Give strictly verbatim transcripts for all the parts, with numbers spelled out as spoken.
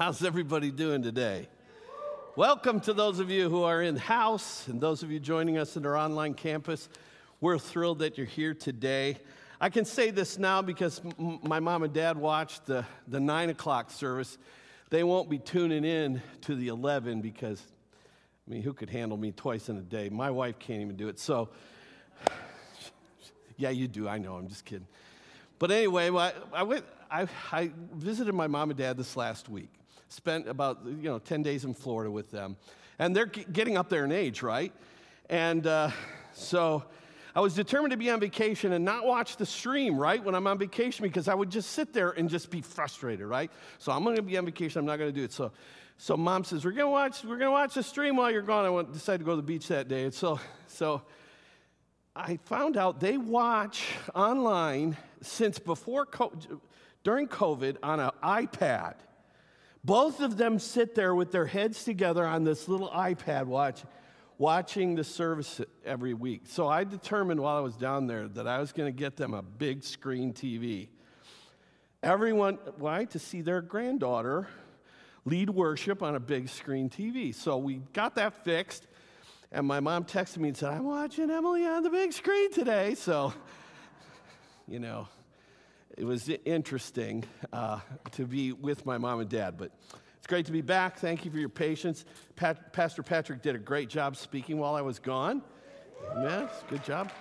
How's everybody doing today? Welcome to those of you who are in-house and those of you joining us at our online campus. We're thrilled that you're here today. I can say this now because m- my mom and dad watched the, the nine o'clock service. They won't be tuning in to the eleven because, I mean, who could handle me twice in a day? My wife can't even do it. So, yeah, you do. I know. I'm just kidding. But anyway, I, I went. I, I visited my mom and dad this last week. Spent about, you know, ten days in Florida with them. And they're g- getting up there in age, right? And uh, so I was determined to be on vacation and not watch the stream, right, when I'm on vacation, because I would just sit there and just be frustrated, right? So I'm going to be on vacation. I'm not going to do it. So so mom says, we're going to watch we're going to watch the stream while you're gone. I went, decided to go to the beach that day. And so so I found out they watch online since before COVID, during COVID on an iPad. Both of them sit there with their heads together on this little iPad watch, watching the service every week. So I determined while I was down there that I was going to get them a big screen T V. Everyone, why? To see their granddaughter lead worship on a big screen T V. So we got that fixed, and my mom texted me and said, I'm watching Emily on the big screen today. So, you know, it was interesting uh, to be with my mom and dad, but it's great to be back. Thank you for your patience. Pat, Pastor Patrick did a great job speaking while I was gone. Amen. Good job.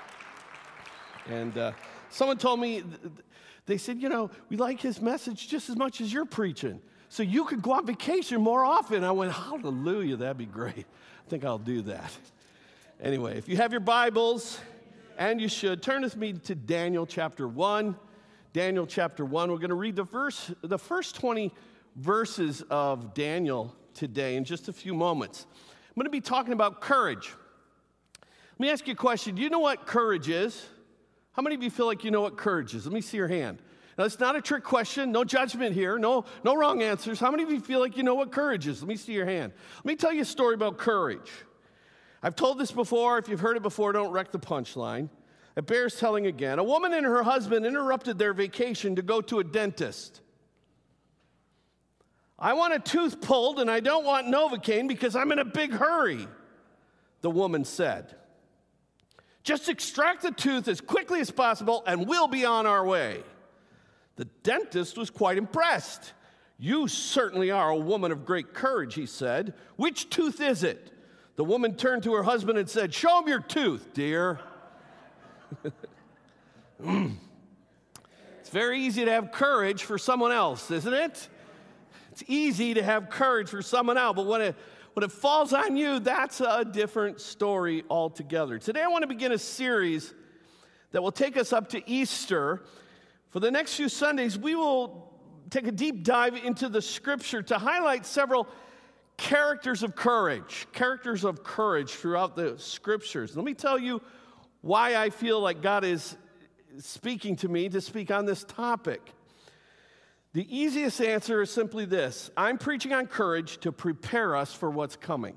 And uh, someone told me, they said, you know, we like his message just as much as you're preaching, so you could go on vacation more often. I went, hallelujah, that'd be great. I think I'll do that. Anyway, if you have your Bibles, and you should, turn with me to Daniel chapter one. Daniel chapter one. We're going to read the verse, the first twenty verses of Daniel today in just a few moments. I'm going to be talking about courage. Let me ask you a question. Do you know what courage is? How many of you feel like you know what courage is? Let me see your hand. Now, it's not a trick question. No judgment here. No, no wrong answers. How many of you feel like you know what courage is? Let me see your hand. Let me tell you a story about courage. I've told this before. If you've heard it before, don't wreck the punchline. It bears telling again. A woman and her husband interrupted their vacation to go to a dentist. I want a tooth pulled, and I don't want Novocaine because I'm in a big hurry, the woman said. Just extract the tooth as quickly as possible, and we'll be on our way. The dentist was quite impressed. You certainly are a woman of great courage, he said. Which tooth is it? The woman turned to her husband and said, show him your tooth, dear. It's very easy to have courage for someone else, isn't it? It's easy to have courage for someone else, but when it, when it falls on you, that's a different story altogether. Today I want to begin a series that will take us up to Easter. For the next few Sundays, we will take a deep dive into the Scripture to highlight several characters of courage, characters of courage throughout the Scriptures. Let me tell you why I feel like God is speaking to me to speak on this topic. The easiest answer is simply this. I'm preaching on courage to prepare us for what's coming.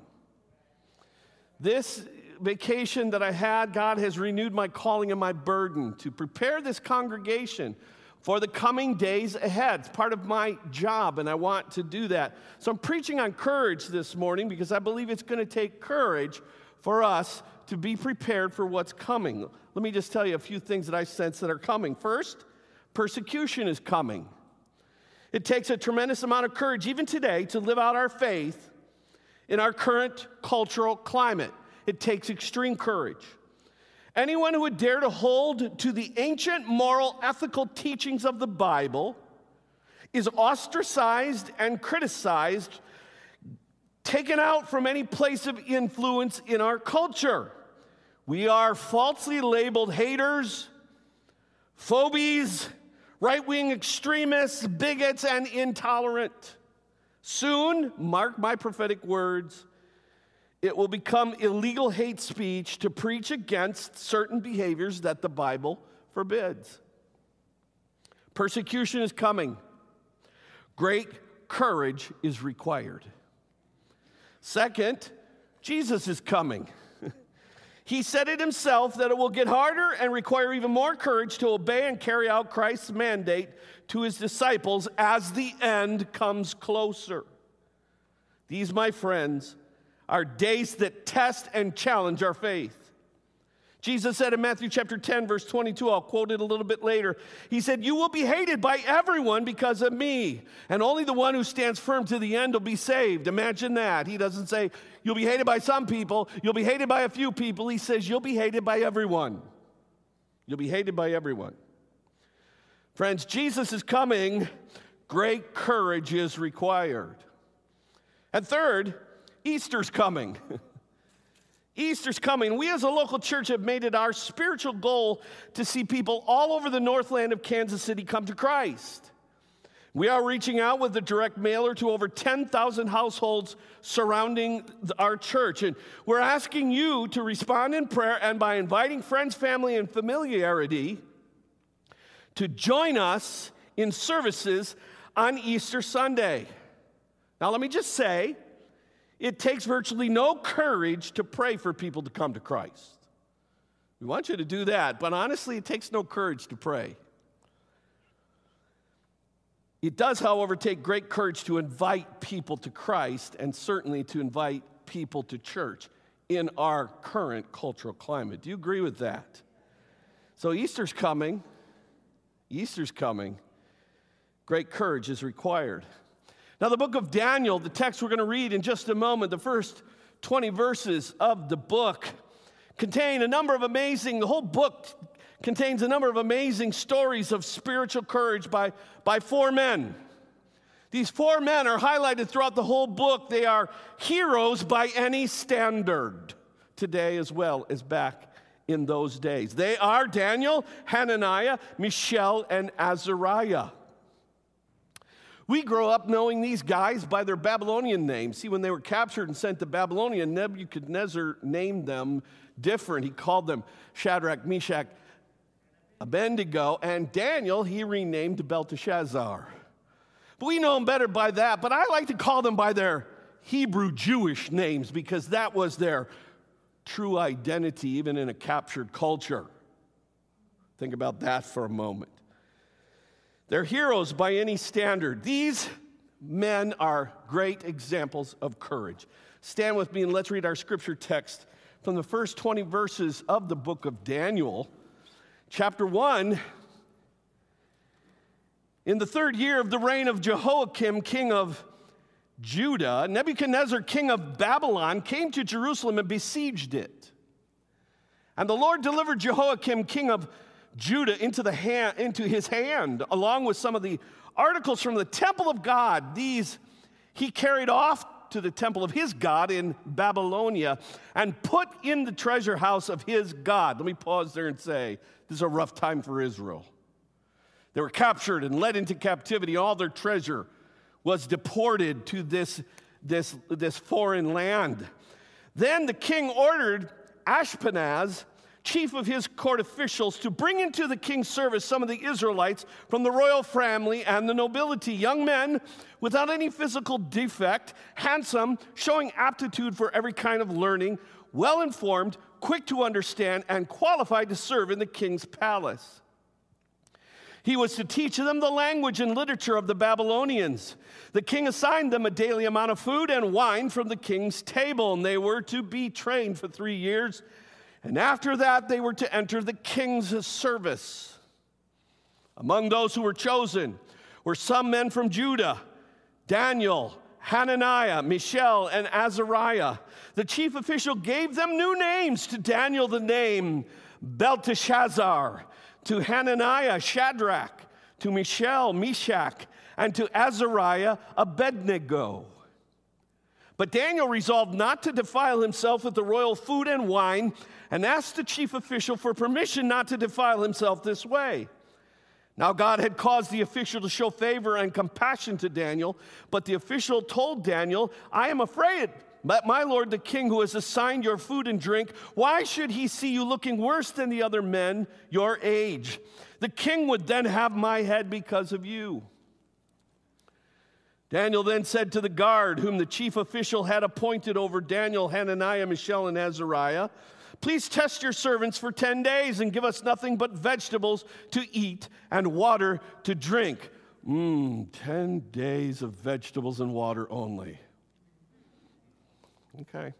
This vacation that I had, God has renewed my calling and my burden to prepare this congregation for the coming days ahead. It's part of my job, and I want to do that. So I'm preaching on courage this morning because I believe it's going to take courage for us to be prepared for what's coming. Let me just tell you a few things that I sense that are coming. First, persecution is coming. It takes a tremendous amount of courage, even today, to live out our faith in our current cultural climate. It takes extreme courage. Anyone who would dare to hold to the ancient moral, ethical teachings of the Bible is ostracized and criticized, taken out from any place of influence in our culture. We are falsely labeled haters, phobies, right-wing extremists, bigots, and intolerant. Soon, mark my prophetic words, it will become illegal hate speech to preach against certain behaviors that the Bible forbids. Persecution is coming. Great courage is required. Second, Jesus is coming. He said it himself that it will get harder and require even more courage to obey and carry out Christ's mandate to his disciples as the end comes closer. These, my friends, are days that test and challenge our faith. Jesus said in Matthew chapter ten, verse twenty-two, I'll quote it a little bit later. He said, you will be hated by everyone because of me, and only the one who stands firm to the end will be saved. Imagine that. He doesn't say, you'll be hated by some people, you'll be hated by a few people. He says, you'll be hated by everyone. You'll be hated by everyone. Friends, Jesus is coming. Great courage is required. And third, Easter's coming. Easter's coming. We as a local church have made it our spiritual goal to see people all over the Northland of Kansas City come to Christ. We are reaching out with a direct mailer to over ten thousand households surrounding our church. And we're asking you to respond in prayer and by inviting friends, family, and familiarity to join us in services on Easter Sunday. Now, let me just say, it takes virtually no courage to pray for people to come to Christ. We want you to do that, but honestly, it takes no courage to pray. It does, however, take great courage to invite people to Christ and certainly to invite people to church in our current cultural climate. Do you agree with that? So Easter's coming. Easter's coming. Great courage is required. Now, the book of Daniel, the text we're going to read in just a moment, the first twenty verses of the book contain a number of amazing, the whole book contains a number of amazing stories of spiritual courage by, by four men. These four men are highlighted throughout the whole book. They are heroes by any standard today as well as back in those days. They are Daniel, Hananiah, Mishael, and Azariah. We grow up knowing these guys by their Babylonian names. See, when they were captured and sent to Babylonia, Nebuchadnezzar named them different. He called them Shadrach, Meshach, Abednego, and Daniel he renamed to Belteshazzar. But we know them better by that, but I like to call them by their Hebrew Jewish names because that was their true identity, even in a captured culture. Think about that for a moment. They're heroes by any standard. These men are great examples of courage. Stand with me and let's read our scripture text from the first twenty verses of the book of Daniel. Chapter one, in the third year of the reign of Jehoiakim, king of Judah, Nebuchadnezzar, king of Babylon, came to Jerusalem and besieged it. And the Lord delivered Jehoiakim, king of Judah, into, the hand, into his hand, along with some of the articles from the temple of God. These he carried off to the temple of his God in Babylonia and put in the treasure house of his God. Let me pause there and say, this is a rough time for Israel. They were captured and led into captivity. All their treasure was deported to this, this, this foreign land. Then the king ordered Ashpenaz, chief of his court officials, to bring into the king's service some of the Israelites from the royal family and the nobility, young men without any physical defect, handsome, showing aptitude for every kind of learning, well-informed, quick to understand, and qualified to serve in the king's palace. He was to teach them the language and literature of the Babylonians. The king assigned them a daily amount of food and wine from the king's table, and they were to be trained for three years. And after that, they were to enter the king's service. Among those who were chosen were some men from Judah, Daniel, Hananiah, Mishael, and Azariah. The chief official gave them new names. To Daniel, the name Belteshazzar. To Hananiah, Shadrach. To Mishael, Meshach. And to Azariah, Abednego. But Daniel resolved not to defile himself with the royal food and wine and asked the chief official for permission not to defile himself this way. Now God had caused the official to show favor and compassion to Daniel, but the official told Daniel, I am afraid that my lord the king, who has assigned your food and drink, why should he see you looking worse than the other men your age? The king would then have my head because of you. Daniel then said to the guard, whom the chief official had appointed over Daniel, Hananiah, Mishael, and Azariah, please test your servants for ten days and give us nothing but vegetables to eat and water to drink. Mmm, ten days of vegetables and water only. Okay.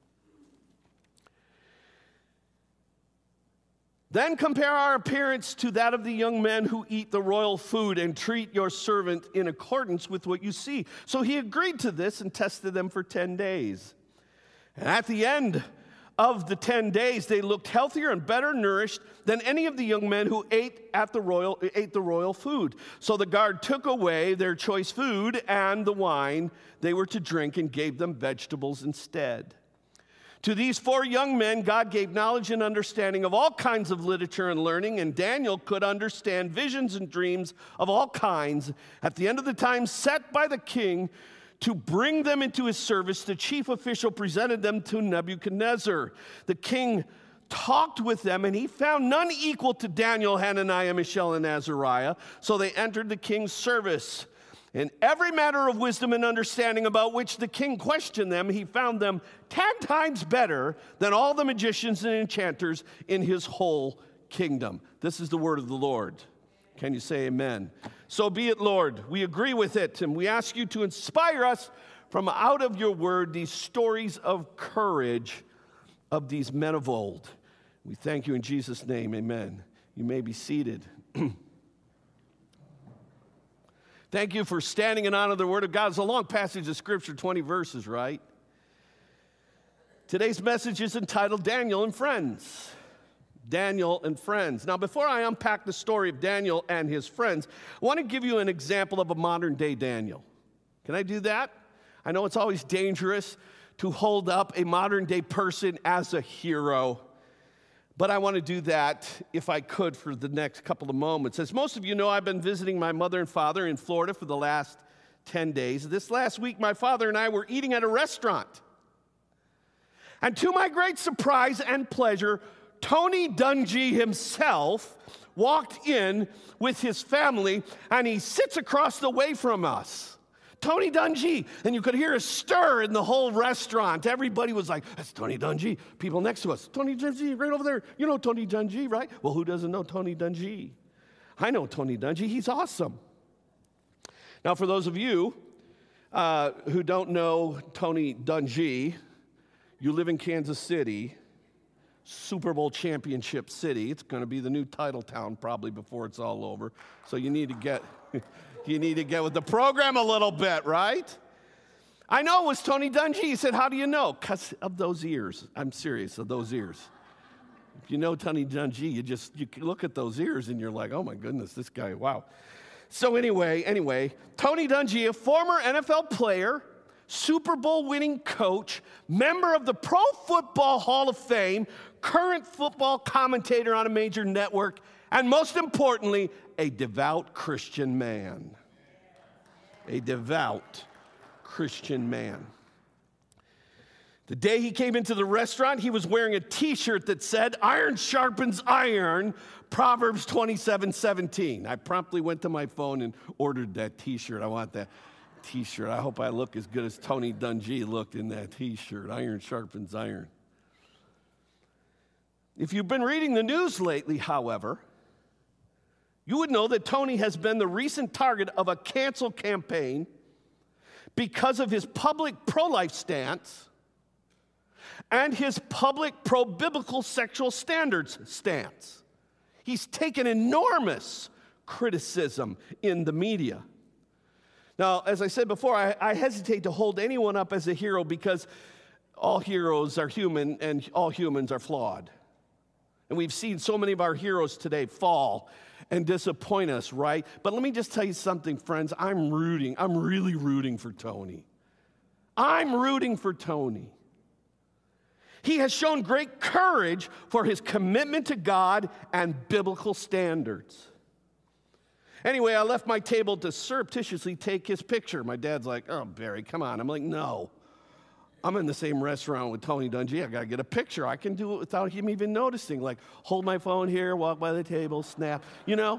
Then compare our appearance to that of the young men who eat the royal food and treat your servant in accordance with what you see. So he agreed to this and tested them for ten days. And at the end of the ten days, they looked healthier and better nourished than any of the young men who ate at the royal ate the royal food. So the guard took away their choice food and the wine they were to drink and gave them vegetables instead. To these four young men, God gave knowledge and understanding of all kinds of literature and learning, and Daniel could understand visions and dreams of all kinds. At the end of the time set by the king to bring them into his service, the chief official presented them to Nebuchadnezzar. The king talked with them, and he found none equal to Daniel, Hananiah, Mishael, and Azariah. So they entered the king's service. In every matter of wisdom and understanding about which the king questioned them, he found them ten times better than all the magicians and enchanters in his whole kingdom. This is the word of the Lord. Can you say amen? So be it, Lord. We agree with it, and we ask you to inspire us from out of your word these stories of courage of these men of old. We thank you in Jesus' name, amen. You may be seated. Thank you for standing in honor of the Word of God. It's a long passage of Scripture, twenty verses, right? Today's message is entitled Daniel and Friends. Daniel and Friends. Now, before I unpack the story of Daniel and his friends, I want to give you an example of a modern-day Daniel. Can I do that? I know it's always dangerous to hold up a modern-day person as a hero, but I want to do that, if I could, for the next couple of moments. As most of you know, I've been visiting my mother and father in Florida for the last ten days. This last week, my father and I were eating at a restaurant. And to my great surprise and pleasure, Tony Dungy himself walked in with his family, and he sits across the way from us. Tony Dungy. And you could hear a stir in the whole restaurant. Everybody was like, that's Tony Dungy. People next to us, Tony Dungy, right over there. You know Tony Dungy, right? Well, who doesn't know Tony Dungy? I know Tony Dungy. He's awesome. Now, for those of you uh, who don't know Tony Dungy, you live in Kansas City, Super Bowl championship city. It's going to be the new title town probably before it's all over. So you need to get... You need to get with the program a little bit, right? I know it was Tony Dungy. He said, how do you know? Because of those ears. I'm serious, of those ears. If you know Tony Dungy, you just you look at those ears and you're like, oh my goodness, this guy, wow. So anyway, anyway, Tony Dungy, a former N F L player, Super Bowl winning coach, member of the Pro Football Hall of Fame, current football commentator on a major network, and most importantly, a devout Christian man. A devout Christian man. The day he came into the restaurant, he was wearing a t-shirt that said, iron sharpens iron, Proverbs twenty-seven seventeen. I promptly went to my phone and ordered that t-shirt. I want that t-shirt. I hope I look as good as Tony Dungy looked in that t-shirt. Iron sharpens iron. If you've been reading the news lately, however, you would know that Tony has been the recent target of a cancel campaign because of his public pro-life stance and his public pro-biblical sexual standards stance. He's taken enormous criticism in the media. Now, as I said before, I, I hesitate to hold anyone up as a hero because all heroes are human and all humans are flawed. And we've seen so many of our heroes today fall and disappoint us, right? But let me just tell you something, friends. I'm rooting. I'm really rooting for Tony. I'm rooting for Tony. He has shown great courage for his commitment to God and biblical standards. Anyway, I left my table to surreptitiously take his picture. My dad's like, oh, Barry, come on. I'm like, no. I'm in the same restaurant with Tony Dungy. I got to get a picture. I can do it without him even noticing. Like, hold my phone here, walk by the table, snap. You know?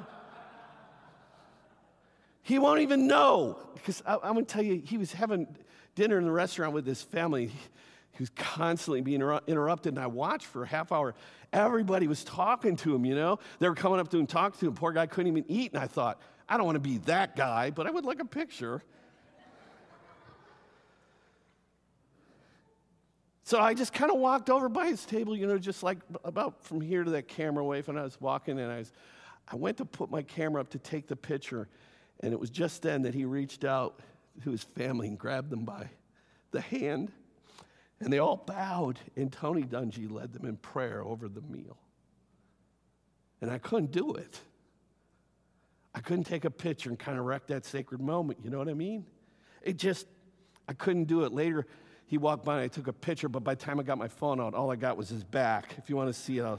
He won't even know. Because I, I'm going to tell you, he was having dinner in the restaurant with his family. He, he was constantly being inter- interrupted, and I watched for a half hour. Everybody was talking to him, you know? They were coming up to him and talking to him. Poor guy couldn't even eat, and I thought, I don't want to be that guy, but I would like a picture. So I just kind of walked over by his table, you know, just like about from here to that camera away when I was walking, and I was, I went to put my camera up to take the picture, and it was just then that he reached out to his family and grabbed them by the hand, and they all bowed, and Tony Dungy led them in prayer over the meal. And I couldn't do it. I couldn't take a picture and kind of wreck that sacred moment, you know what I mean? It just, I couldn't do it. Later, he walked by and I took a picture, but by the time I got my phone out, all I got was his back. If you want to see it, I'll...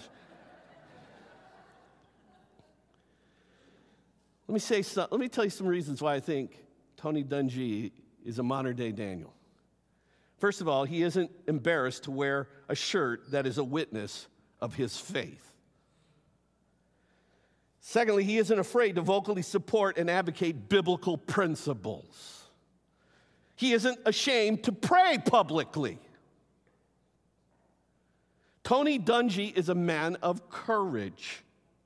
Let me say some, let me tell you some reasons why I think Tony Dungy is a modern-day Daniel. First of all, he isn't embarrassed to wear a shirt that is a witness of his faith. Secondly, he isn't afraid to vocally support and advocate biblical principles. He isn't ashamed to pray publicly. Tony Dungy is a man of courage.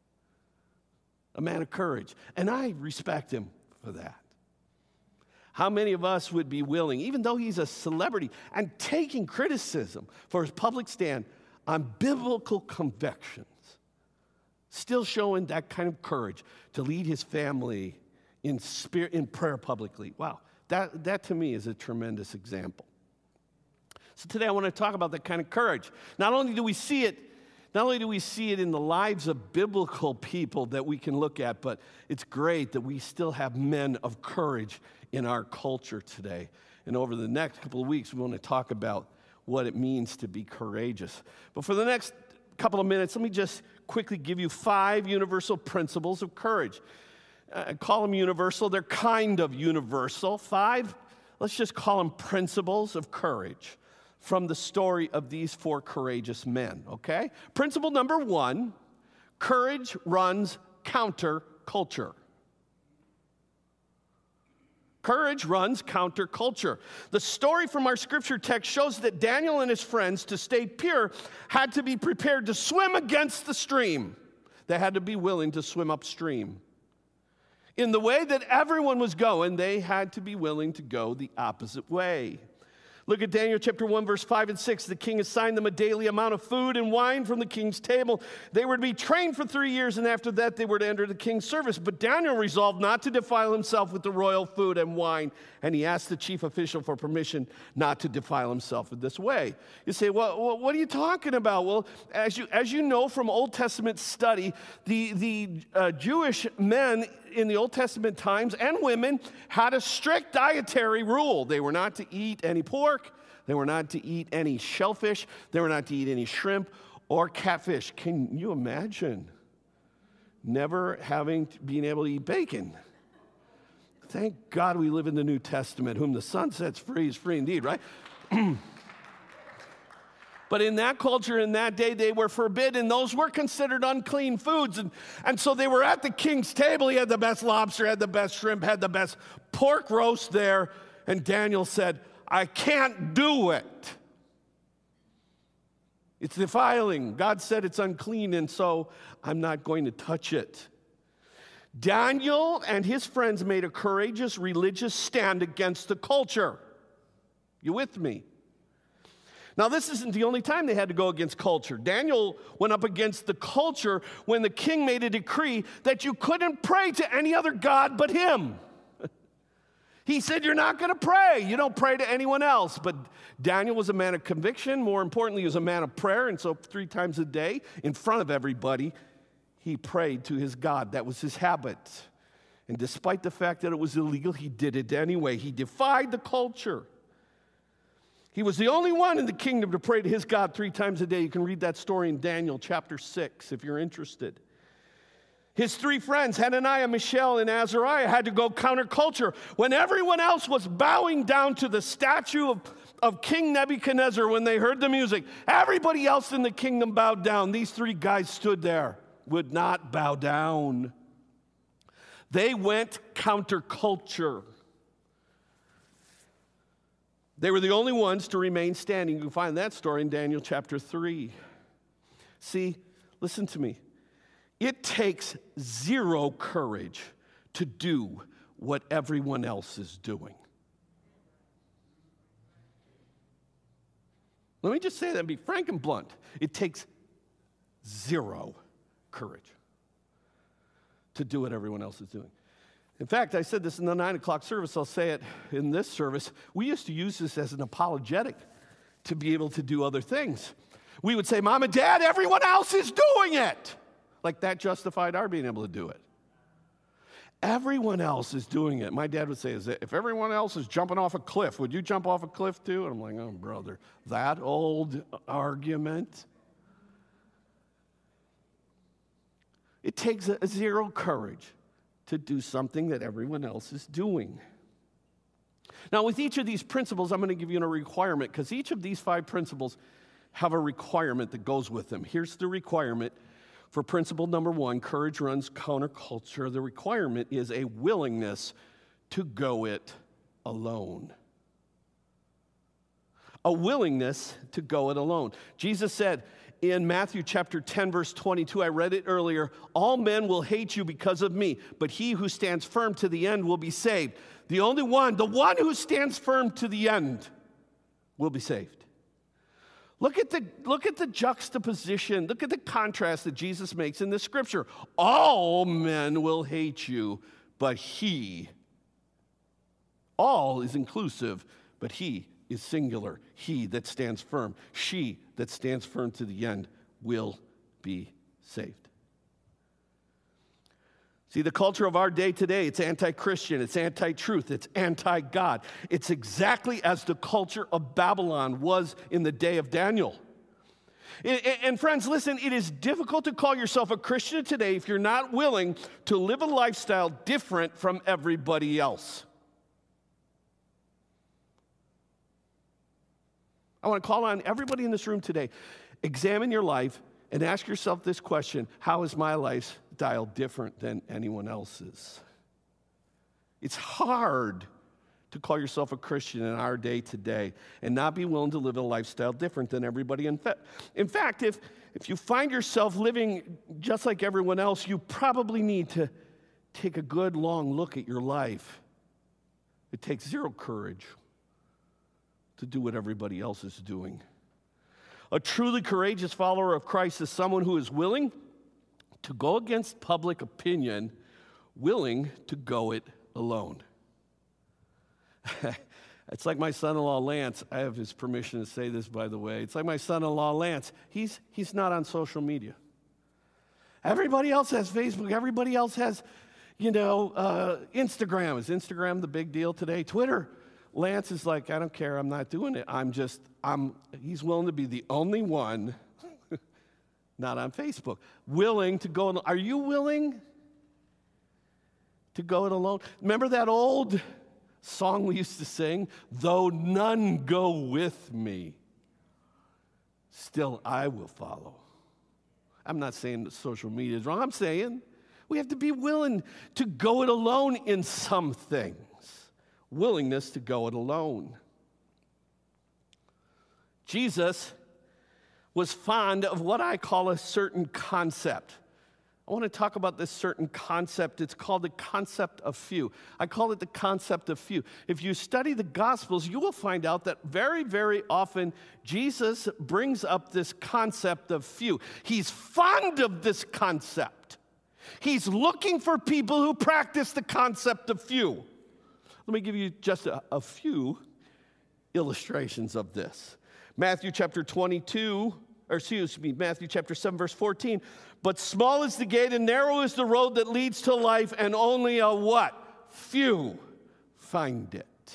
A man of courage. And I respect him for that. How many of us would be willing, even though he's a celebrity, and taking criticism for his public stand on biblical convictions, still showing that kind of courage to lead his family in spirit, in prayer publicly? Wow. That, that to me is a tremendous example. So today I want to talk about that kind of courage. Not only do we see it, not only do we see it in the lives of biblical people that we can look at, but it's great that we still have men of courage in our culture today. And over the next couple of weeks, we want to talk about what it means to be courageous. But for the next couple of minutes, let me just quickly give you five universal principles of courage. I call them universal. They're kind of universal. Five, let's just call them principles of courage from the story of these four courageous men, okay? Principle number one, courage runs counter culture. Courage runs counter culture. The story from our scripture text shows that Daniel and his friends, to stay pure, had to be prepared to swim against the stream. They had to be willing to swim upstream. In the way that everyone was going, they had to be willing to go the opposite way. Look at Daniel chapter one, verse five and six. The king assigned them a daily amount of food and wine from the king's table. They were to be trained for three years, and after that they were to enter the king's service. But Daniel resolved not to defile himself with the royal food and wine, and he asked the chief official for permission not to defile himself in this way. You say, well, what are you talking about? Well, as you, as you know from Old Testament study, the, the uh, Jewish men in the Old Testament times and women had a strict dietary rule. They were not to eat any pork. They were not to eat any shellfish. They were not to eat any shrimp or catfish. Can you imagine never having, being able to eat bacon? Thank God we live in the New Testament. Whom the Son sets free is free indeed, right? But in that culture, in that day, they were forbidden. Those were considered unclean foods. And, and so they were at the king's table. He had the best lobster, had the best shrimp, had the best pork roast there. And Daniel said, I can't do it. It's defiling. God said it's unclean, and so I'm not going to touch it. Daniel and his friends made a courageous religious stand against the culture. You with me? Now, this isn't the only time they had to go against culture. Daniel went up against the culture when the king made a decree that you couldn't pray to any other god but him. He said, you're not going to pray. You don't pray to anyone else. But Daniel was a man of conviction. More importantly, he was a man of prayer. And so three times a day, in front of everybody, he prayed to his God. That was his habit. And despite the fact that it was illegal, he did it anyway. He defied the culture. He was the only one in the kingdom to pray to his God three times a day. You can read that story in Daniel chapter six if you're interested. His three friends, Hananiah, Mishael, and Azariah, had to go counterculture. When everyone else was bowing down to the statue of, of King Nebuchadnezzar when they heard the music, everybody else in the kingdom bowed down. These three guys stood there, would not bow down. They went counterculture. They were the only ones to remain standing. You can find that story in Daniel chapter three. See, listen to me. It takes zero courage to do what everyone else is doing. Let me just say that and be frank and blunt. It takes zero courage to do what everyone else is doing. In fact, I said this in the nine o'clock service. I'll say it in this service. We used to use this as an apologetic to be able to do other things. We would say, Mom and Dad, everyone else is doing it. Like that justified our being able to do it. Everyone else is doing it. My dad would say, if everyone else is jumping off a cliff, would you jump off a cliff too? And I'm like, oh, brother, that old argument. It takes a zero courage to do something that everyone else is doing. Now, with each of these principles, I'm going to give you a requirement, because each of these five principles have a requirement that goes with them. Here's the requirement for principle number one: courage runs counterculture. The requirement is a willingness to go it alone. A willingness to go it alone. Jesus said in Matthew chapter ten, verse twenty-two, I read it earlier, all men will hate you because of me, but he who stands firm to the end will be saved. The only one, the one who stands firm to the end will be saved. Look at the, look at the juxtaposition, look at the contrast that Jesus makes in this scripture. All men will hate you, but he, all is inclusive, but he is singular. He that stands firm, she that stands firm to the end will be saved. See, the culture of our day today, it's anti-Christian, it's anti-truth, it's anti-God. It's exactly as the culture of Babylon was in the day of Daniel. And, and friends, listen, it is difficult to call yourself a Christian today if you're not willing to live a lifestyle different from everybody else. I want to call on everybody in this room today. Examine your life and ask yourself this question: how is my lifestyle different than anyone else's? It's hard to call yourself a Christian in our day today and not be willing to live a lifestyle different than everybody. In, fa- in fact, if, if you find yourself living just like everyone else, you probably need to take a good long look at your life. It takes zero courage to do what everybody else is doing. A truly courageous follower of Christ is someone who is willing to go against public opinion, willing to go it alone. It's like my son-in-law Lance. I have his permission to say this, by the way. It's like my son-in-law Lance. He's, he's not on social media. Everybody else has Facebook. Everybody else has, you know, uh, Instagram. Is Instagram the big deal today? Twitter. Lance is like, I don't care, I'm not doing it. I'm just, I'm, he's willing to be the only one not on Facebook. Willing to go, are you willing to go it alone? Remember that old song we used to sing? Though none go with me, still I will follow. I'm not saying that social media is wrong. I'm saying we have to be willing to go it alone in some things. Willingness to go it alone. Jesus was fond of what I call a certain concept. I want to talk about this certain concept. It's called the concept of few. I call it the concept of few. If you study the Gospels, you will find out that very, very often Jesus brings up this concept of few. He's fond of this concept. He's looking for people who practice the concept of few. Let me give you just a, a few illustrations of this. Matthew chapter twenty-two, or excuse me, Matthew chapter seven, verse fourteen. But small is the gate and narrow is the road that leads to life, and only a what? Few find it.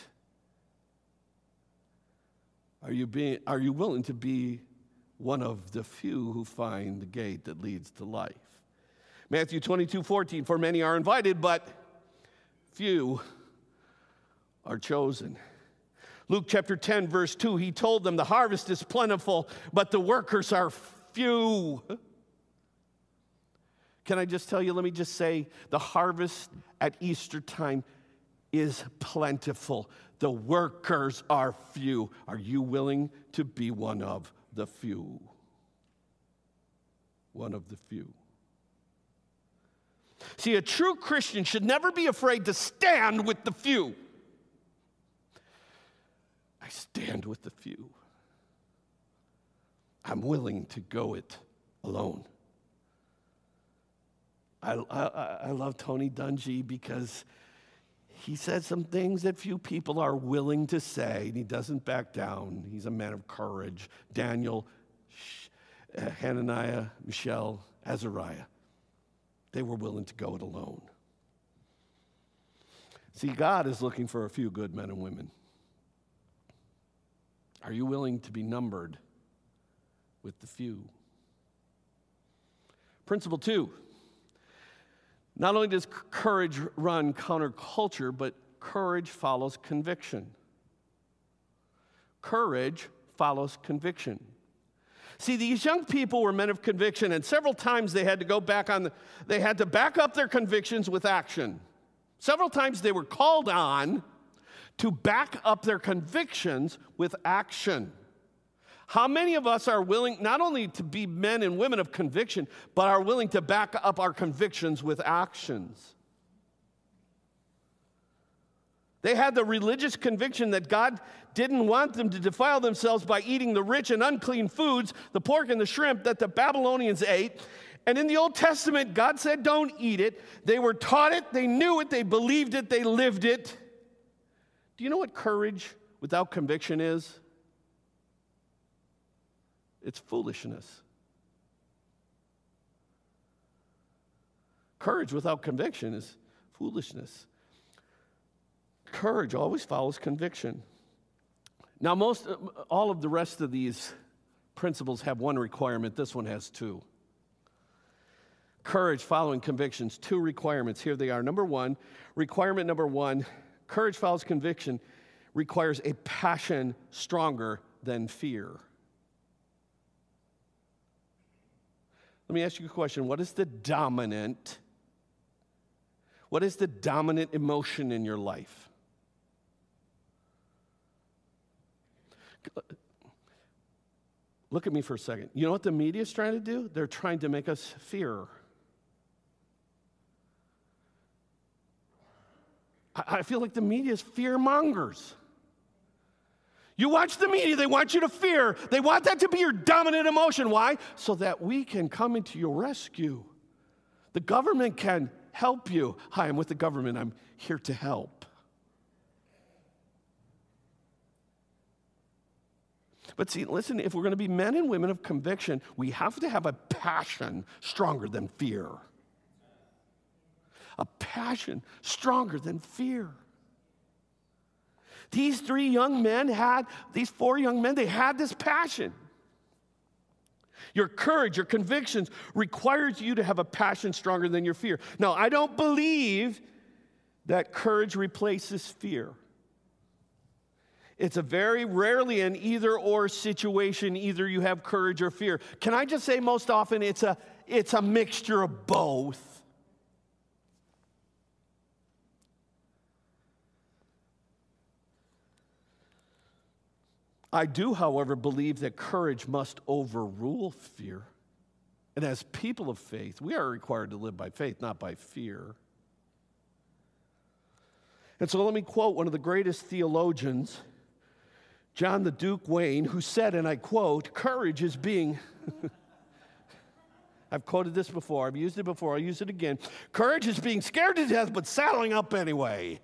Are you being, are you willing to be one of the few who find the gate that leads to life? Matthew twenty-two, fourteen. For many are invited, but few are chosen. Luke chapter ten, verse two, he told them, the harvest is plentiful, but the workers are few. Can I just tell you, let me just say, the harvest at Easter time is plentiful. The workers are few. Are you willing to be one of the few? One of the few. See, a true Christian should never be afraid to stand with the few. I stand with the few. I'm willing to go it alone. I, I, I love Tony Dungy because he said some things that few people are willing to say, and he doesn't back down. He's a man of courage. Daniel, uh, Hananiah, Mishael, Azariah, they were willing to go it alone. See, God is looking for a few good men and women. Are you willing to be numbered with the few? Principle two. Not only does courage run counterculture, but courage follows conviction. Courage follows conviction. See, these young people were men of conviction, and several times they had to go back on, the, they had to back up their convictions with action. Several times they were called on to back up their convictions with action. How many of us are willing not only to be men and women of conviction, but are willing to back up our convictions with actions? They had the religious conviction that God didn't want them to defile themselves by eating the rich and unclean foods, the pork and the shrimp that the Babylonians ate. And in the Old Testament, God said, don't eat it. They were taught it, they knew it, they believed it, they lived it. Do you know what courage without conviction is? It's foolishness. Courage without conviction is foolishness. Courage always follows conviction. Now, most, all of the rest of these principles have one requirement. This one has two. Courage following convictions, two requirements. Here they are. Number one, requirement number one, courage follows conviction, requires a passion stronger than fear. Let me ask you a question. What is the dominant, what is the dominant emotion in your life? Look at me for a second. You know what the media is trying to do? They're trying to make us fear. I feel like the media is fear mongers. You watch the media, they want you to fear. They want that to be your dominant emotion. Why? So that we can come into your rescue. The government can help you. Hi, I'm with the government. I'm here to help. But see, listen, if we're going to be men and women of conviction, we have to have a passion stronger than fear. A passion stronger than fear. These three young men had, these four young men, they had this passion. Your courage, your convictions requires you to have a passion stronger than your fear. Now, I don't believe that courage replaces fear. It's a very rarely an either-or situation. Either you have courage or fear. Can I just say most often it's a, it's a mixture of both. I do, however, believe that courage must overrule fear. And as people of faith, we are required to live by faith, not by fear. And so let me quote one of the greatest theologians, John the Duke Wayne, who said, and I quote, courage is being, I've quoted this before, I've used it before, I'll use it again. Courage is being scared to death, but saddling up anyway.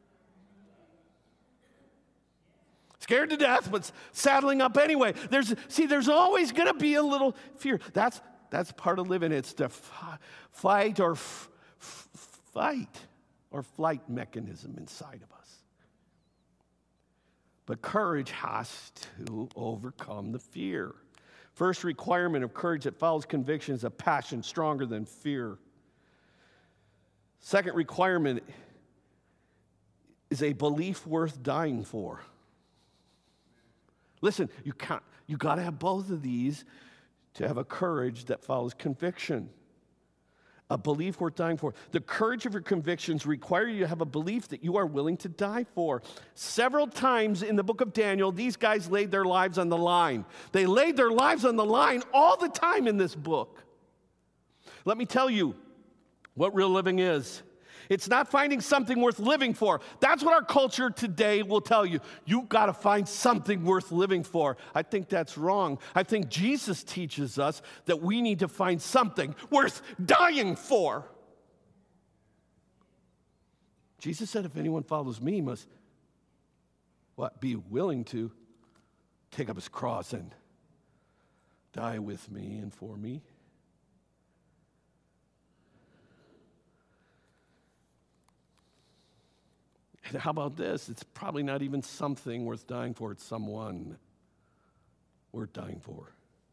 Scared to death, but saddling up anyway. There's, see, there's always going to be a little fear. That's, that's part of living. It's the f- fight or f- f- fight or flight mechanism inside of us. But courage has to overcome the fear. First requirement of courage that follows conviction is a passion stronger than fear. Second requirement is a belief worth dying for. Listen, you can't, you got to have both of these to have a courage that follows conviction. A belief worth dying for. The courage of your convictions require you to have a belief that you are willing to die for. Several times in the book of Daniel, these guys laid their lives on the line. They laid their lives on the line all the time in this book. Let me tell you what real living is. It's not finding something worth living for. That's what our culture today will tell you. You've got to find something worth living for. I think that's wrong. I think Jesus teaches us that we need to find something worth dying for. Jesus said, if anyone follows me, he must what, be willing to take up his cross and die with me and for me. And how about this? It's probably not even something worth dying for. It's someone worth dying for.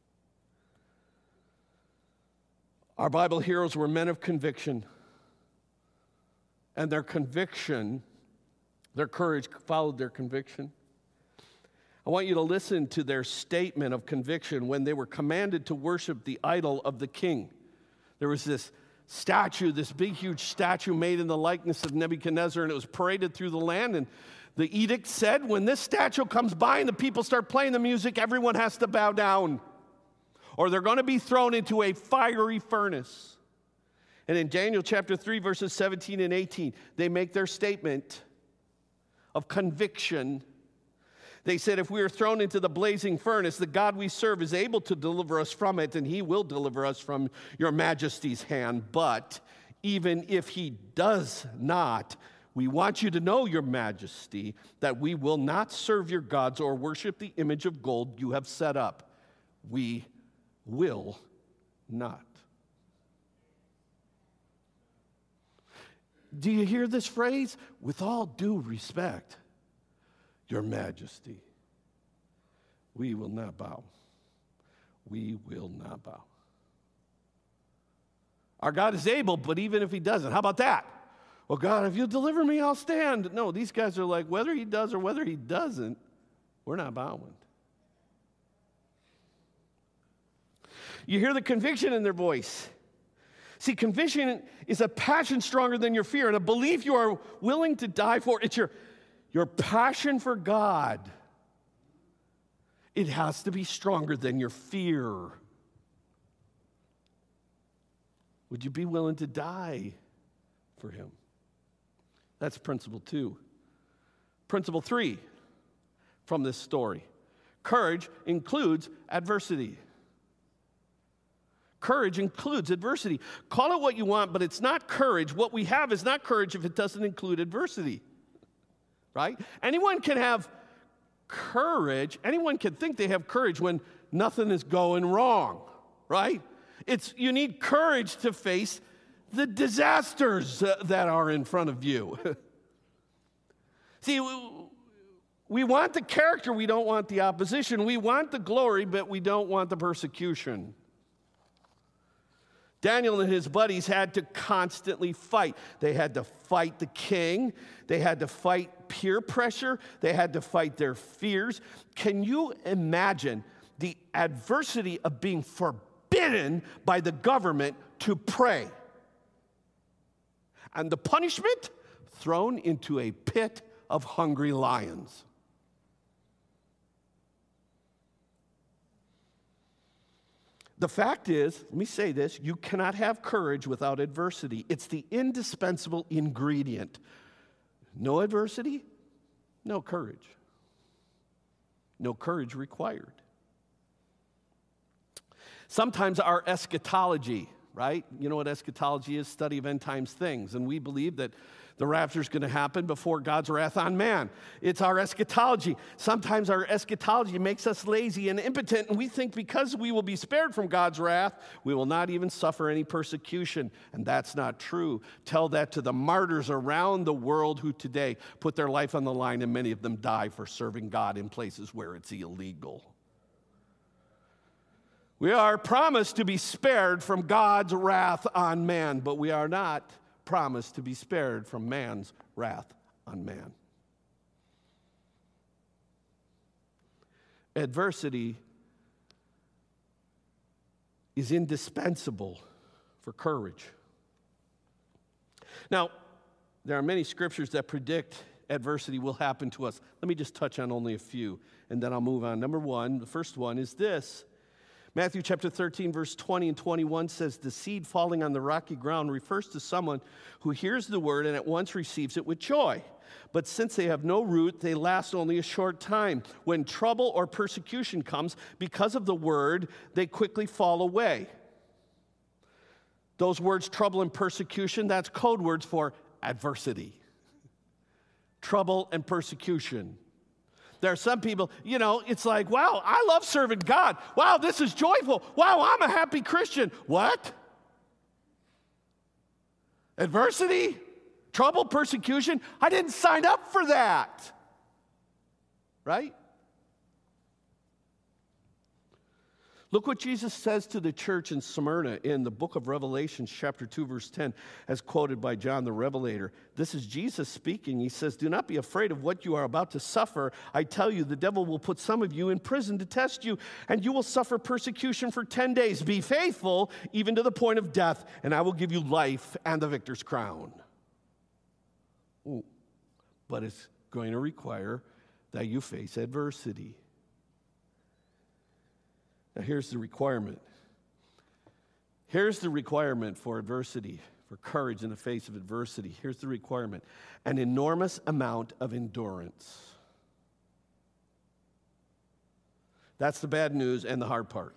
Our Bible heroes were men of conviction. And their conviction, their courage followed their conviction. I want you to listen to their statement of conviction when they were commanded to worship the idol of the king. There was this statue, this big, huge statue made in the likeness of Nebuchadnezzar, and it was paraded through the land. And the edict said, when this statue comes by and the people start playing the music, everyone has to bow down, or they're going to be thrown into a fiery furnace. And in Daniel chapter three, verses seventeen and eighteen, they make their statement of conviction. They said, if we are thrown into the blazing furnace, the God we serve is able to deliver us from it, and he will deliver us from your majesty's hand. But even if he does not, we want you to know, your majesty, that we will not serve your gods or worship the image of gold you have set up. We will not. Do you hear this phrase? With all due respect, your majesty, we will not bow. We will not bow. Our God is able, but even if he doesn't, how about that? Well, God, if you deliver me, I'll stand. No, these guys are like, whether he does or whether he doesn't, we're not bowing. You hear the conviction in their voice. See, conviction is a passion stronger than your fear and a belief you are willing to die for. It's your Your passion for God, it has to be stronger than your fear. Would you be willing to die for him? That's principle two. Principle three from this story. Courage includes adversity. Courage includes adversity. Call it what you want, but it's not courage. What we have is not courage if it doesn't include adversity. Right? Anyone can have courage. Anyone can think they have courage when nothing is going wrong, right? It's you need courage to face the disasters uh, that are in front of you. See, we, we want the character, we don't want the opposition. We want the glory, but we don't want the persecution. Daniel and his buddies had to constantly fight. They had to fight the king. They had to fight peer pressure. They had to fight their fears. Can you imagine the adversity of being forbidden by the government to pray? And the punishment? Thrown into a pit of hungry lions. The fact is, let me say this, you cannot have courage without adversity. It's the indispensable ingredient. No adversity, no courage. No courage required. Sometimes our eschatology, right? You know what eschatology is? Study of end times things. And we believe that the rapture is going to happen before God's wrath on man. It's our eschatology. Sometimes our eschatology makes us lazy and impotent, and we think because we will be spared from God's wrath, we will not even suffer any persecution. And that's not true. Tell that to the martyrs around the world who today put their life on the line, and many of them die for serving God in places where it's illegal. We are promised to be spared from God's wrath on man, but we are not promised to be spared from man's wrath on man. Adversity is indispensable for courage. Now, there are many scriptures that predict adversity will happen to us. Let me just touch on only a few, and then I'll move on. Number one, the first one is this. Matthew chapter thirteen, verse twenty and twenty-one says, the seed falling on the rocky ground refers to someone who hears the word and at once receives it with joy. But since they have no root, they last only a short time. When trouble or persecution comes because of the word, they quickly fall away. Those words, trouble and persecution, that's code words for adversity. Trouble and persecution. There are some people, you know, it's like, wow, I love serving God. Wow, this is joyful. Wow, I'm a happy Christian. What? Adversity? Trouble? Persecution? I didn't sign up for that. Right? Look what Jesus says to the church in Smyrna in the book of Revelation, chapter two, verse ten, as quoted by John the Revelator. This is Jesus speaking. He says, do not be afraid of what you are about to suffer. I tell you, the devil will put some of you in prison to test you, and you will suffer persecution for ten days. Be faithful, even to the point of death, and I will give you life and the victor's crown. Ooh, but it's going to require that you face adversity. Now, here's the requirement. Here's the requirement for adversity, for courage in the face of adversity. Here's the requirement: an enormous amount of endurance. That's the bad news and the hard part.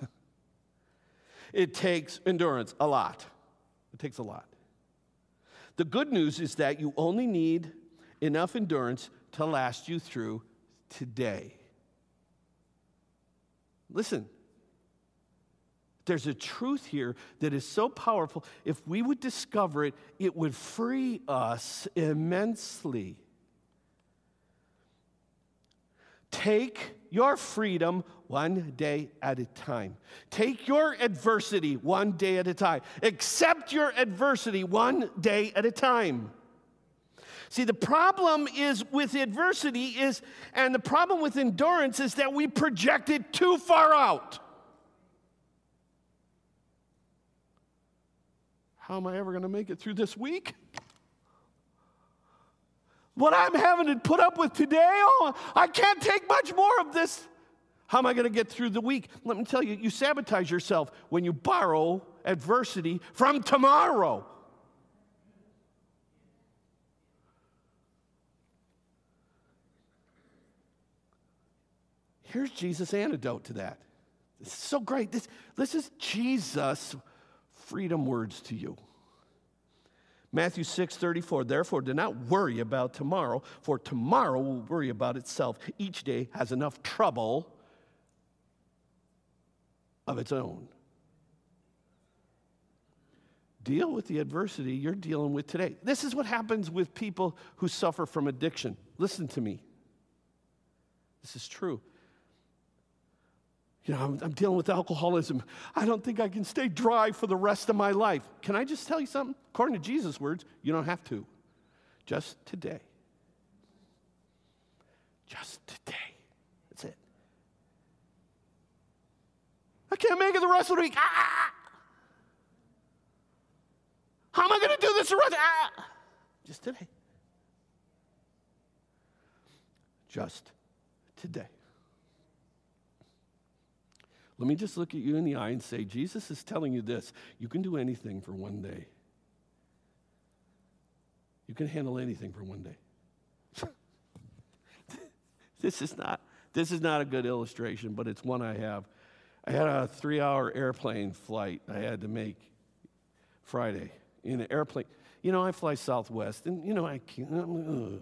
It takes endurance, a lot. It takes a lot. The good news is that you only need enough endurance to last you through today. Listen, there's a truth here that is so powerful. If we would discover it, it would free us immensely. Take your freedom one day at a time. Take your adversity one day at a time. Accept your adversity one day at a time. See, the problem is with adversity is, and the problem with endurance is that we project it too far out. How am I ever going to make it through this week? What I'm having to put up with today, oh, I can't take much more of this. How am I going to get through the week? Let me tell you, you sabotage yourself when you borrow adversity from tomorrow. Here's Jesus' antidote to that. This is so great. This, this is Jesus' freedom words to you. Matthew six thirty-four, therefore do not worry about tomorrow, for tomorrow will worry about itself. Each day has enough trouble of its own. Deal with the adversity you're dealing with today. This is what happens with people who suffer from addiction. Listen to me. This is true. You know, I'm, I'm dealing with alcoholism. I don't think I can stay dry for the rest of my life. Can I just tell you something? According to Jesus' words, you don't have to. Just today. Just today. That's it. I can't make it the rest of the week. Ah! How am I going to do this the rest? Ah! Just today. Just today. Let me just look at you in the eye and say, Jesus is telling you this. You can do anything for one day. You can handle anything for one day. This is not, this is not a good illustration, but it's one I have. I had a three-hour airplane flight I had to make Friday in an airplane. You know, I fly Southwest, and, you know, I can't. Ugh.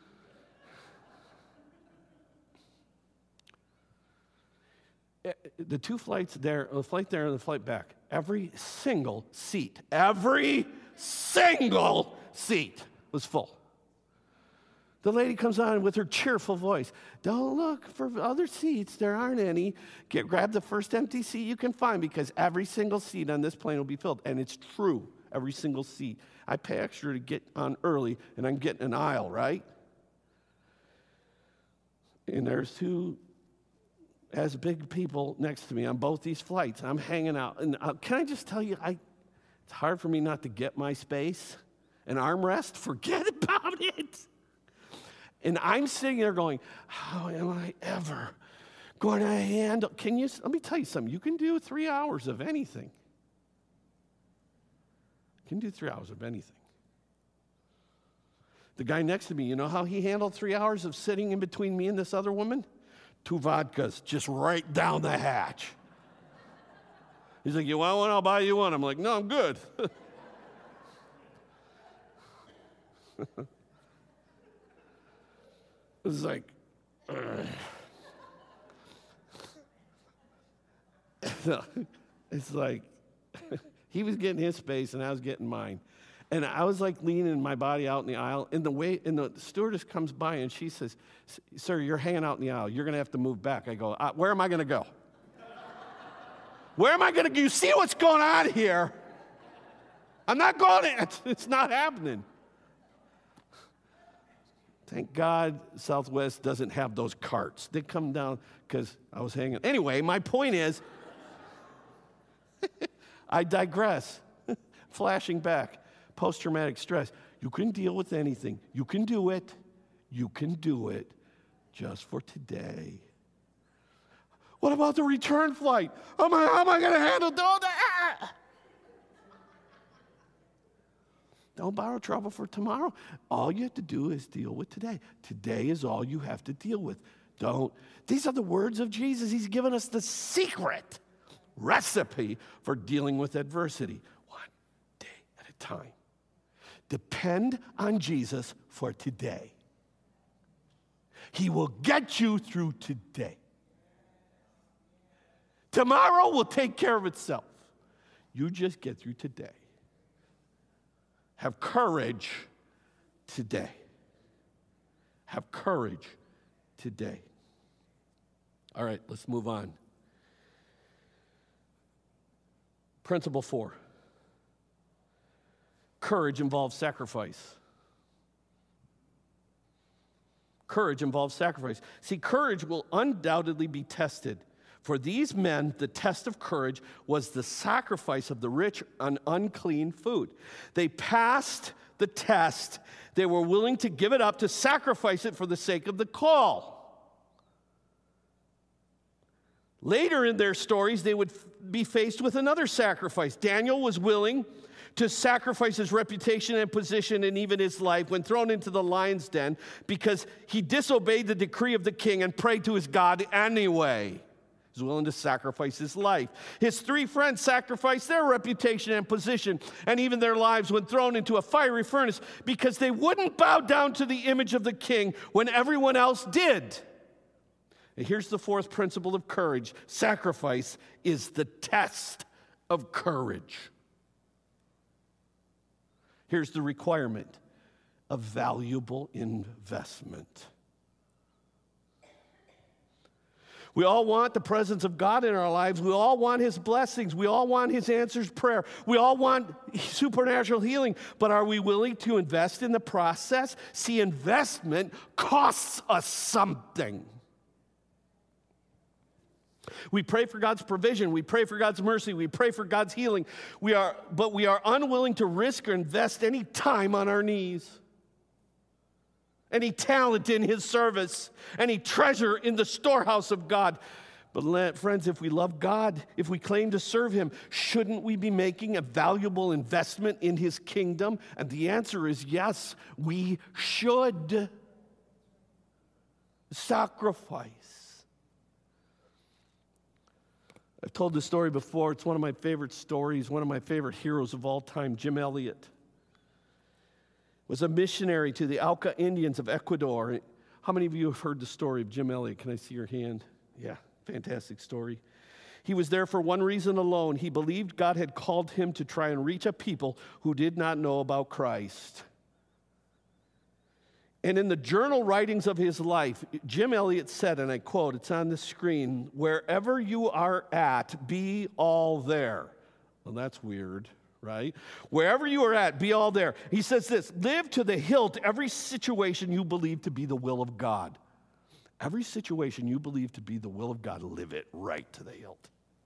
The two flights there, the flight there and the flight back, every single seat, every single seat was full. The lady comes on with her cheerful voice. Don't look for other seats. There aren't any. Get, grab the first empty seat you can find because every single seat on this plane will be filled. And it's true, every single seat. I pay extra to get on early, and I'm getting an aisle, right? And there's two as big people next to me on both these flights. I'm hanging out. And uh, can I just tell you, I, it's hard for me not to get my space. An armrest, forget about it. And I'm sitting there going, how am I ever going to handle, can you, let me tell you something, you can do three hours of anything. You can do three hours of anything. The guy next to me, you know how he handled three hours of sitting in between me and this other woman? Two vodkas, just right down the hatch. He's like, you want one? I'll buy you one. I'm like, no, I'm good. It was like, it's like, he was getting his space and I was getting mine. And I was like leaning my body out in the aisle, and the way, and the stewardess comes by and she says, sir, you're hanging out in the aisle. You're going to have to move back. I go, uh, where am I going to go? Where am I going to go? You see what's going on here? I'm not going to, it's, it's not happening. Thank God Southwest doesn't have those carts. They come down because I was hanging. Anyway, my point is, I digress. Flashing back, post-traumatic stress. You can deal with anything. You can do it. You can do it just for today. What about the return flight? How am I, how am I going to handle that? Don't borrow trouble for tomorrow. All you have to do is deal with today. Today is all you have to deal with. Don't. These are the words of Jesus. He's given us the secret recipe for dealing with adversity. One day at a time. Depend on Jesus for today. He will get you through today. Tomorrow will take care of itself. You just get through today. Have courage today. Have courage today. All right, let's move on. Principle four. Courage involves sacrifice. Courage involves sacrifice. See, courage will undoubtedly be tested. For these men, the test of courage was the sacrifice of the rich on unclean food. They passed the test. They were willing to give it up, to sacrifice it for the sake of the call. Later in their stories, they would be faced with another sacrifice. Daniel was willing to sacrifice his reputation and position and even his life when thrown into the lion's den because he disobeyed the decree of the king and prayed to his God anyway. He was willing to sacrifice his life. His three friends sacrificed their reputation and position and even their lives when thrown into a fiery furnace because they wouldn't bow down to the image of the king when everyone else did. And here's the fourth principle of courage. Sacrifice is the test of courage. Here's the requirement: a valuable investment. We all want the presence of God in our lives. We all want his blessings. We all want his answered prayer. We all want supernatural healing. But are we willing to invest in the process? See, investment costs us something. We pray for God's provision. We pray for God's mercy. We pray for God's healing. We are, but we are unwilling to risk or invest any time on our knees, any talent in his service, any treasure in the storehouse of God. But let, friends, if we love God, if we claim to serve him, shouldn't we be making a valuable investment in his kingdom? And the answer is yes, we should. Sacrifice. I've told this story before. It's one of my favorite stories, one of my favorite heroes of all time. Jim Elliot was a missionary to the Auca Indians of Ecuador. How many of you have heard the story of Jim Elliot? Can I see your hand? Yeah, fantastic story. He was there for one reason alone. He believed God had called him to try and reach a people who did not know about Christ. And in the journal writings of his life, Jim Elliot said, and I quote, it's on the screen, "Wherever you are at, be all there." Well, that's weird, right? Wherever you are at, be all there. He says this: live to the hilt every situation you believe to be the will of God. Every situation you believe to be the will of God, live it right to the hilt.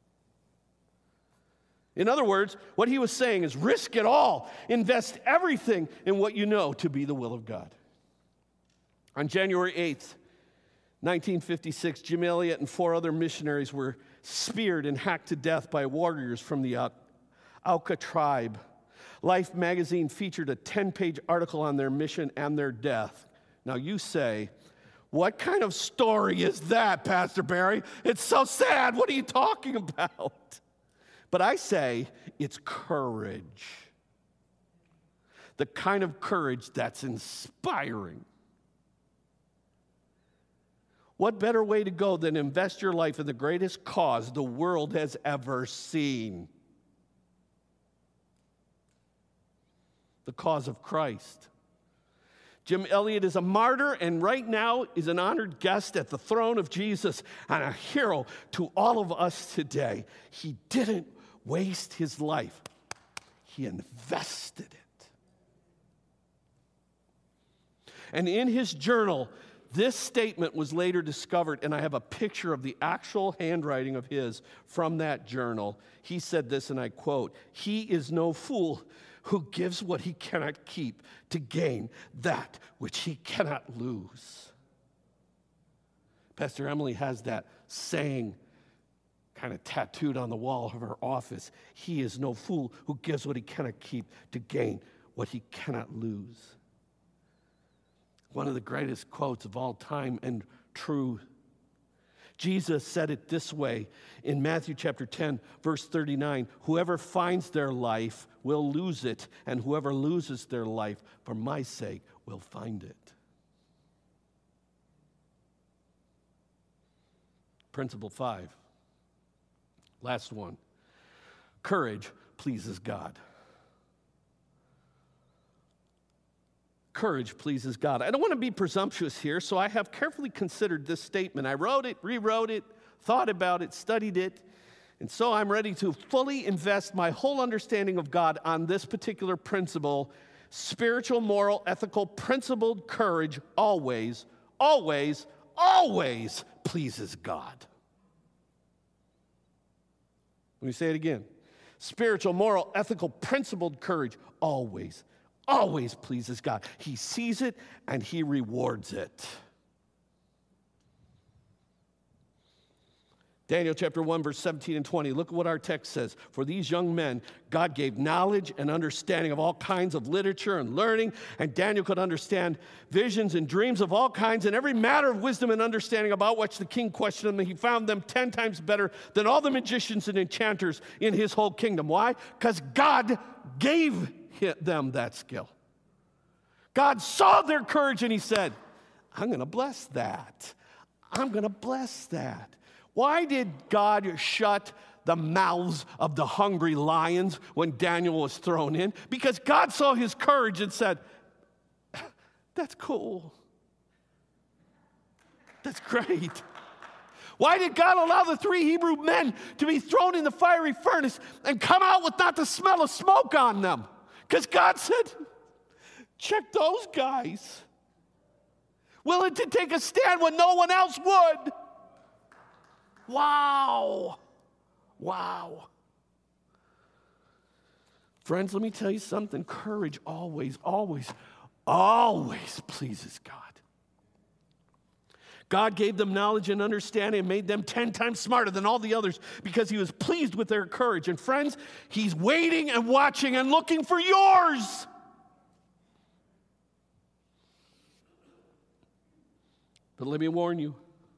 In other words, what he was saying is risk it all. Invest everything in what you know to be the will of God. On January eighth, nineteen fifty-six, Jim Elliot and four other missionaries were speared and hacked to death by warriors from the Au- Auca tribe. Life magazine featured a ten-page article on their mission and their death. Now you say, what kind of story is that, Pastor Barry? It's so sad. What are you talking about? But I say it's courage. The kind of courage that's inspiring. What better way to go than invest your life in the greatest cause the world has ever seen? The cause of Christ. Jim Elliot is a martyr and right now is an honored guest at the throne of Jesus and a hero to all of us today. He didn't waste his life. He invested it. And in his journal, this statement was later discovered, and I have a picture of the actual handwriting of his from that journal. He said this, and I quote, "He is no fool who gives what he cannot keep to gain that which he cannot lose." Pastor Emily has that saying kind of tattooed on the wall of her office. He is no fool who gives what he cannot keep to gain what he cannot lose. One of the greatest quotes of all time and true. Jesus said it this way in Matthew chapter ten, verse thirty-nine, "Whoever finds their life will lose it, and whoever loses their life for my sake will find it." Principle five, last one. Courage pleases God. Courage pleases God. I don't want to be presumptuous here, so I have carefully considered this statement. I wrote it, rewrote it, thought about it, studied it, and so I'm ready to fully invest my whole understanding of God on this particular principle: spiritual, moral, ethical, principled courage always, always, always pleases God. Let me say it again. Spiritual, moral, ethical, principled courage always, always pleases God. He sees it and he rewards it. Daniel chapter one, verse seventeen and twenty. Look at what our text says. "For these young men, God gave knowledge and understanding of all kinds of literature and learning, and Daniel could understand visions and dreams of all kinds, and every matter of wisdom and understanding about which the king questioned him, and he found them ten times better than all the magicians and enchanters in his whole kingdom." Why? Because God gave them that skill. God saw their courage and he said, "I'm going to bless that. I'm going to bless that." Why did God shut the mouths of the hungry lions when Daniel was thrown in? Because God saw his courage and said, "That's cool. That's great." Why did God allow the three Hebrew men to be thrown in the fiery furnace and come out with not the smell of smoke on them? Because God said, check those guys. Willing to take a stand when no one else would. Wow. Wow. Friends, let me tell you something. Courage always, always, always pleases God. God gave them knowledge and understanding and made them ten times smarter than all the others because he was pleased with their courage. And friends, he's waiting and watching and looking for yours. But let me warn you,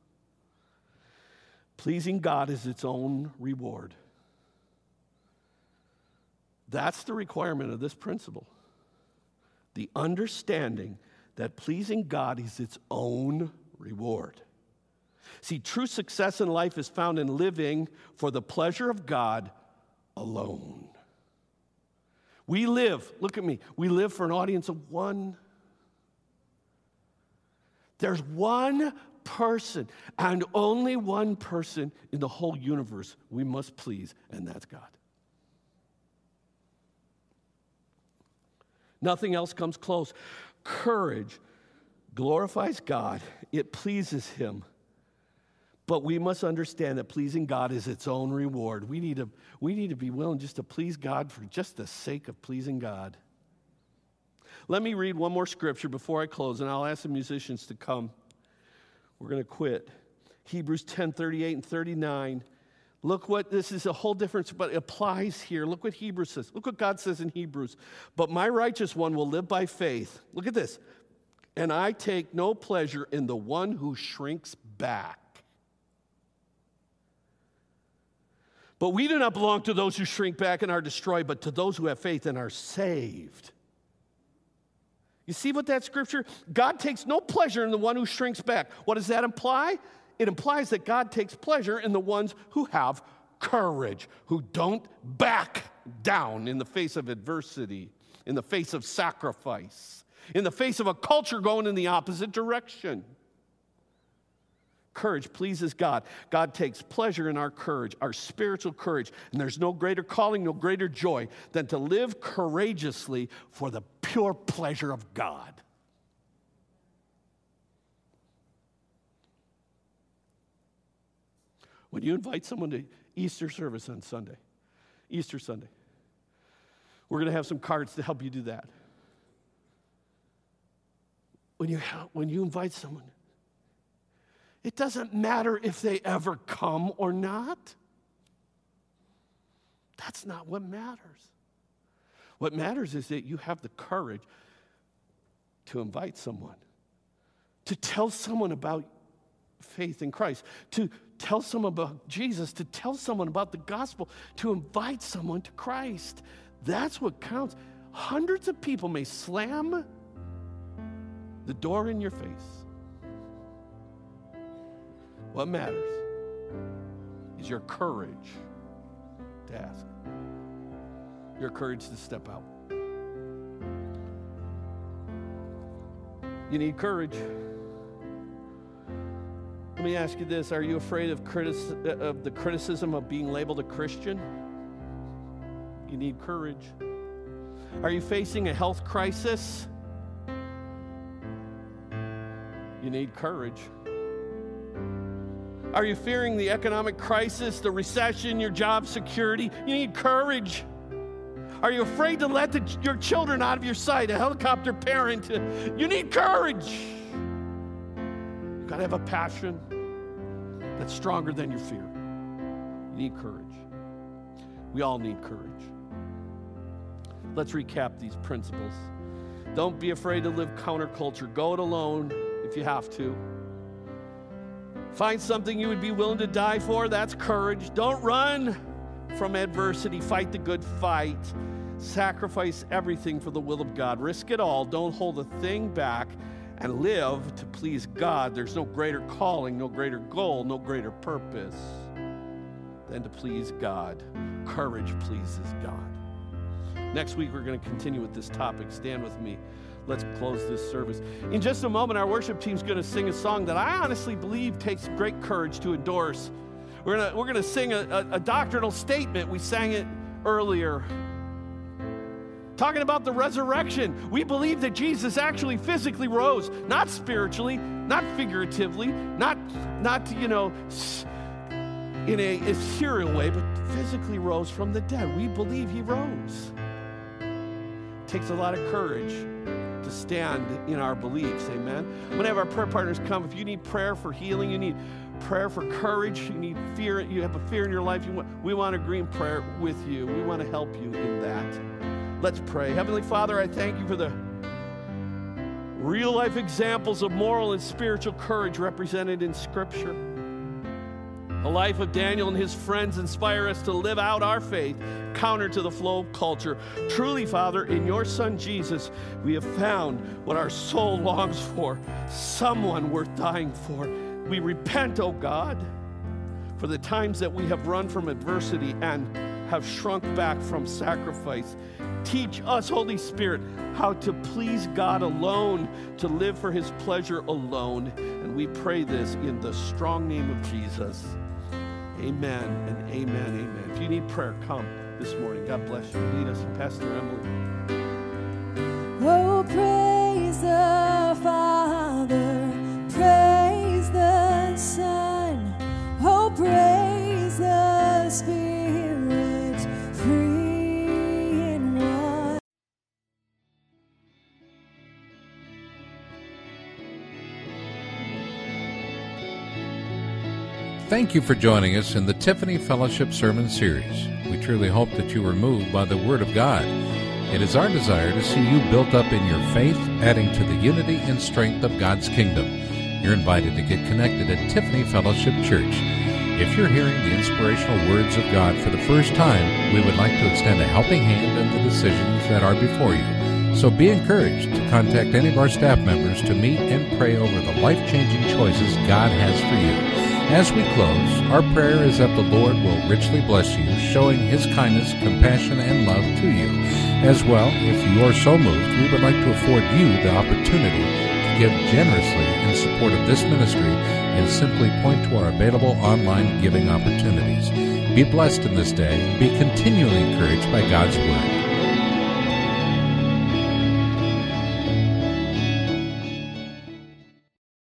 pleasing God is its own reward. That's the requirement of this principle. The understanding that pleasing God is its own reward. See, true success in life is found in living for the pleasure of God alone. We live, look at me, we live for an audience of one. There's one person and only one person in the whole universe we must please, and that's God. Nothing else comes close. Courage glorifies God. It pleases him. But we must understand that pleasing God is its own reward. We need to, we need to be willing just to please God for just the sake of pleasing God. Let me read one more scripture before I close, and I'll ask the musicians to come. We're going to quit. Hebrews ten, thirty-eight and thirty-nine. Look what, this is a whole difference, but it applies here. Look what Hebrews says. Look what God says in Hebrews. But my righteous one will live by faith. Look at this. And I take no pleasure in the one who shrinks back. But we do not belong to those who shrink back and are destroyed, but to those who have faith and are saved. You see what that scripture? God takes no pleasure in the one who shrinks back. What does that imply? It implies that God takes pleasure in the ones who have courage, who don't back down in the face of adversity, in the face of sacrifice, in the face of a culture going in the opposite direction. Courage pleases God. God takes pleasure in our courage, our spiritual courage. And there's no greater calling, no greater joy than to live courageously for the pure pleasure of God. When you invite someone to Easter service on Sunday, Easter Sunday, we're going to have some cards to help you do that. When you, when you invite someone, it doesn't matter if they ever come or not. That's not what matters. What matters is that you have the courage to invite someone, to tell someone about faith in Christ, to tell someone about Jesus, to tell someone about the gospel, to invite someone to Christ. That's what counts. Hundreds of people may slam the door in your face. What matters is your courage to ask, your courage to step out. You need courage. Let me ask you this. Are you afraid of, critic- of the criticism of being labeled a Christian? You need courage. Are you facing a health crisis? You need courage. Are you fearing the economic crisis, the recession, your job security? You need courage. Are you afraid to let the, your children out of your sight, a helicopter parent? You need courage. You've got to have a passion that's stronger than your fear. You need courage. We all need courage. Let's recap these principles. Don't be afraid to live counterculture. Go it alone if you have to. Find something you would be willing to die for. That's courage. Don't run from adversity. Fight the good fight. Sacrifice everything for the will of God. Risk it all. Don't hold a thing back and live to please God. There's no greater calling, no greater goal, no greater purpose than to please God. Courage pleases God. Next week, we're going to continue with this topic. Stand with me. Let's close this service. In just a moment, our worship team's going to sing a song that I honestly believe takes great courage to endorse. We're going to, we're going to sing a, a, a doctrinal statement. We sang it earlier. Talking about the resurrection. We believe that Jesus actually physically rose, not spiritually, not figuratively, not, not you know, in a ethereal way, but physically rose from the dead. We believe he rose. It takes a lot of courage to stand in our beliefs, amen? I'm going to have our prayer partners come. If you need prayer for healing, you need prayer for courage, you need fear, you have a fear in your life, you want, we want to agree in prayer with you. We want to help you in that. Let's pray. Heavenly Father, I thank you for the real life examples of moral and spiritual courage represented in Scripture. The life of Daniel and his friends inspire us to live out our faith counter to the flow of culture. Truly, Father, in your Son Jesus, we have found what our soul longs for, someone worth dying for. We repent, O God, for the times that we have run from adversity and have shrunk back from sacrifice. Teach us, Holy Spirit, how to please God alone, to live for his pleasure alone. And we pray this in the strong name of Jesus. Amen and amen, amen. If you need prayer, come this morning. God bless you. Lead us, Pastor Emily. Oh, praise the Father, praise the Son, oh, praise the Spirit, three in one. Thank you for joining us in the Tiffany Fellowship Sermon Series. We truly hope that you were moved by the Word of God. It is our desire to see you built up in your faith, adding to the unity and strength of God's kingdom. You're invited to get connected at Tiffany Fellowship Church. If you're hearing the inspirational words of God for the first time, we would like to extend a helping hand in the decisions that are before you. So be encouraged to contact any of our staff members to meet and pray over the life-changing choices God has for you. As we close, our prayer is that the Lord will richly bless you, showing His kindness, compassion, and love to you. As well, if you are so moved, we would like to afford you the opportunity to give generously in support of this ministry and simply point to our available online giving opportunities. Be blessed in this day and be continually encouraged by God's Word.